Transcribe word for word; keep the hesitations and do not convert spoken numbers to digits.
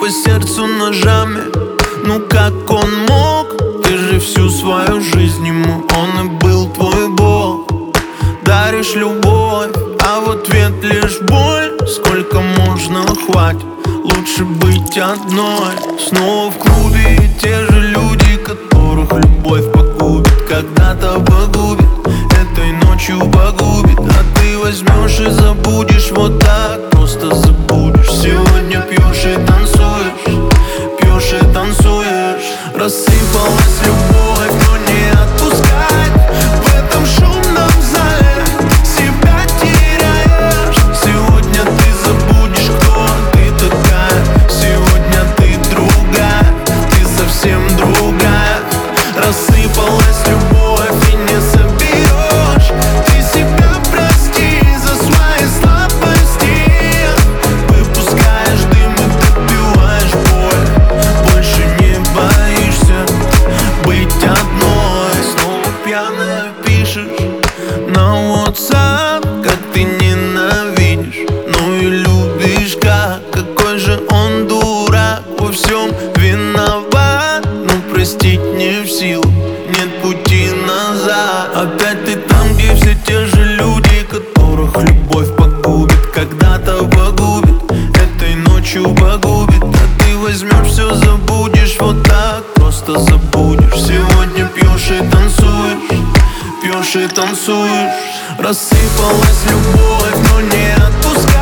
по сердцу ножами. Ну как он мог? Ты же всю свою жизнь ему, он и был твой бог. Даришь любовь, а в ответ лишь боль. Сколько можно, хватит, лучше быть одной. Снова в клубе и те же люди, которых любовь погубит, когда-то погубит, этой ночью погубит. А ты возьмешь и забудешь, вот так просто забудешь. Сегодня пьешь и танцуешь, пьешь и танцуешь. Рассыпалась любовь, но не отпускать. В этом шумном зале себя теряешь. Сегодня ты забудешь, кто ты такая. Сегодня ты другая, ты совсем другая. Рассыпалась любовь и не соберешь. Ты себя прости за свои слабости. Выпускаешь дым и допиваешь боль. Больше не боишься быть одной. Снова пьяная пишешь на WhatsApp, как ты ненавидишь, ну и любишь как. Какой же он дурак, во всем виноват. Но простить не в силу, нет пути назад. Опять ты там, где все те же люди, которых любовь погубит, когда-то погубит, этой ночью погубит. А ты возьмешь, все забудешь, вот так просто забудешь. Сегодня пьешь и танцуешь, пьешь и танцуешь. Рассыпалась любовь, но не отпускай.